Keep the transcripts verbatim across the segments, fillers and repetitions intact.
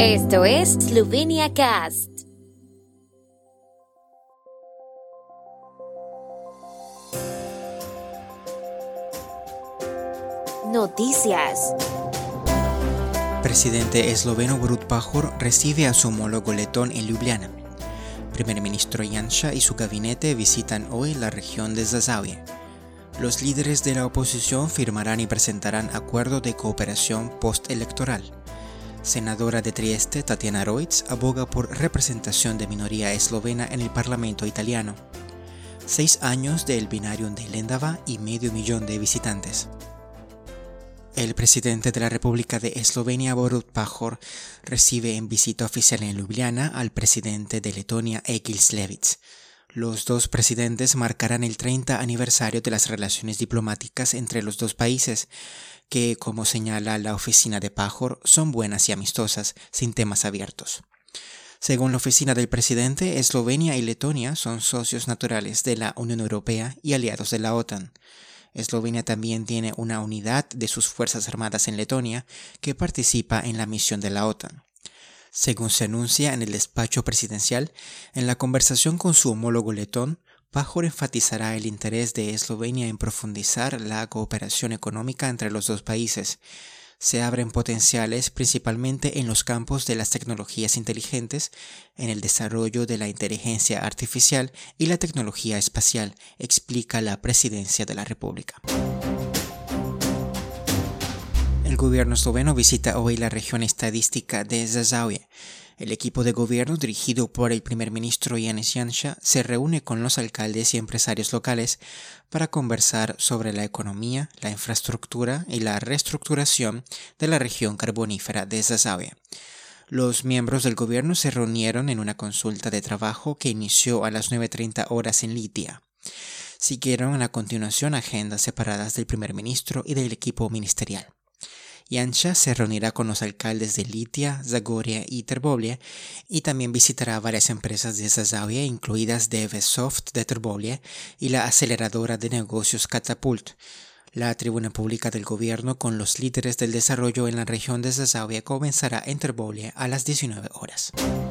Esto es Slovenia Cast. Noticias. Presidente esloveno Borut Pahor recibe a su homólogo letón en Ljubljana. Primer ministro Janša y su gabinete visitan hoy la región de Zasavje. Los líderes de la oposición firmarán y presentarán acuerdo de cooperación postelectoral. Senadora de Trieste, Tatjana Roic, aboga por representación de minoría eslovena en el Parlamento italiano. Seis años del binario de Lendava y medio millón de visitantes. El presidente de la República de Eslovenia, Borut Pahor, recibe en visita oficial en Ljubljana al presidente de Letonia, Egils Levits. Los dos presidentes marcarán el treinta aniversario de las relaciones diplomáticas entre los dos países, que, como señala la oficina de Pahor, son buenas y amistosas, sin temas abiertos. Según la oficina del presidente, Eslovenia y Letonia son socios naturales de la Unión Europea y aliados de la OTAN. Eslovenia también tiene una unidad de sus fuerzas armadas en Letonia que participa en la misión de la OTAN. Según se anuncia en el despacho presidencial, en la conversación con su homólogo letón, Pahor enfatizará el interés de Eslovenia en profundizar la cooperación económica entre los dos países. Se abren potenciales principalmente en los campos de las tecnologías inteligentes, en el desarrollo de la inteligencia artificial y la tecnología espacial, explica la Presidencia de la República. El gobierno esloveno visita hoy la región estadística de Zasavje. El equipo de gobierno, dirigido por el primer ministro Janez Janša, se reúne con los alcaldes y empresarios locales para conversar sobre la economía, la infraestructura y la reestructuración de la región carbonífera de Zasavje. Los miembros del gobierno se reunieron en una consulta de trabajo que inició a las nueve treinta horas en Litia. Siguieron a continuación agendas separadas del primer ministro y del equipo ministerial. Janša se reunirá con los alcaldes de Litia, Zagorje y Trbovlje y también visitará varias empresas de Zasavje, incluidas Devesoft de Trbovlje y la aceleradora de negocios Catapult. La tribuna pública del gobierno con los líderes del desarrollo en la región de Zasavje comenzará en Trbovlje a las diecinueve horas.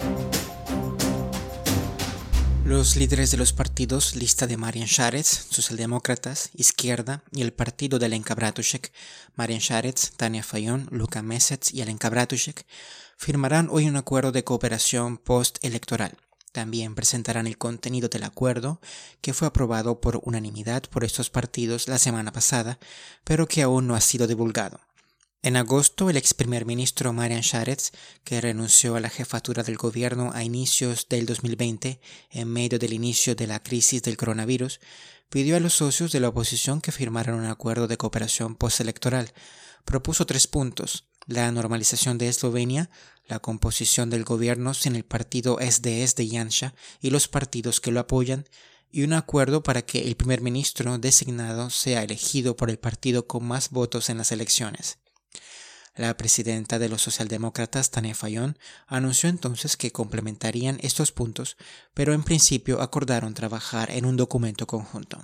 Los líderes de los partidos Lista de Marjan Šarec, Socialdemócratas, Izquierda y el partido de Alenka Bratušek, Marjan Šarec, Tanja Fajon, Luka Mesec y Alenka Bratušek, firmarán hoy un acuerdo de cooperación postelectoral. También presentarán el contenido del acuerdo, que fue aprobado por unanimidad por estos partidos la semana pasada, pero que aún no ha sido divulgado. En agosto, el ex primer ministro Marjan Šarec, que renunció a la jefatura del gobierno a inicios del dos mil veinte, en medio del inicio de la crisis del coronavirus, pidió a los socios de la oposición que firmaran un acuerdo de cooperación postelectoral. Propuso tres puntos: la normalización de Eslovenia, la composición del gobierno sin el partido S D S de Janša y los partidos que lo apoyan, y un acuerdo para que el primer ministro designado sea elegido por el partido con más votos en las elecciones. La presidenta de los socialdemócratas, Tanja Fajon, anunció entonces que complementarían estos puntos, pero en principio acordaron trabajar en un documento conjunto.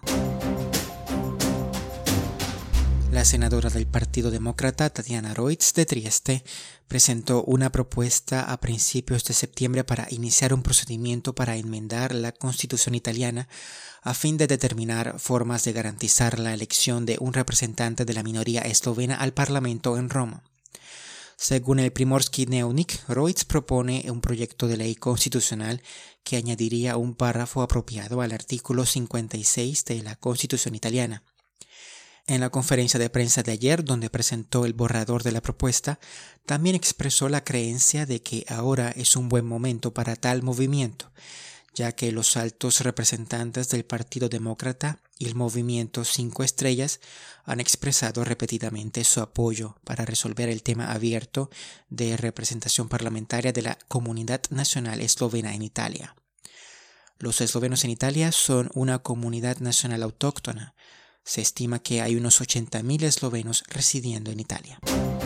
La senadora del Partido Demócrata, Tatjana Roic, de Trieste, presentó una propuesta a principios de septiembre para iniciar un procedimiento para enmendar la Constitución italiana a fin de determinar formas de garantizar la elección de un representante de la minoría eslovena al Parlamento en Roma. Según el Primorski Dnevnik, Roic propone un proyecto de ley constitucional que añadiría un párrafo apropiado al artículo cincuenta y seis de la Constitución italiana. En la conferencia de prensa de ayer, donde presentó el borrador de la propuesta, también expresó la creencia de que ahora es un buen momento para tal movimiento, ya que los altos representantes del Partido Demócrata y el movimiento Cinco Estrellas han expresado repetidamente su apoyo para resolver el tema abierto de representación parlamentaria de la comunidad nacional eslovena en Italia. Los eslovenos en Italia son una comunidad nacional autóctona. Se estima que hay unos ochenta mil eslovenos residiendo en Italia.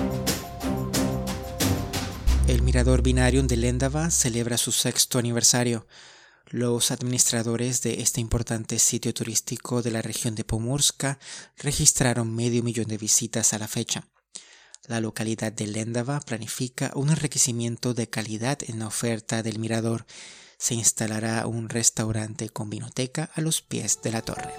El mirador Binarium de Lendava celebra su sexto aniversario. Los administradores de este importante sitio turístico de la región de Pomurska registraron medio millón de visitas a la fecha. La localidad de Lendava planifica un enriquecimiento de calidad en la oferta del mirador. Se instalará un restaurante con vinoteca a los pies de la torre.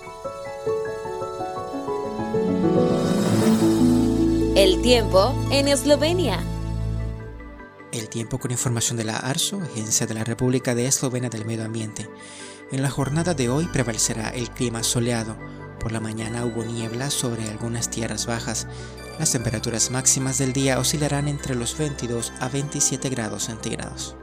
El tiempo en Eslovenia. El tiempo con información de la ARSO, Agencia de la República de Eslovenia del Medio Ambiente. En la jornada de hoy prevalecerá el clima soleado. Por la mañana hubo niebla sobre algunas tierras bajas. Las temperaturas máximas del día oscilarán entre los veintidós a veintisiete grados centígrados.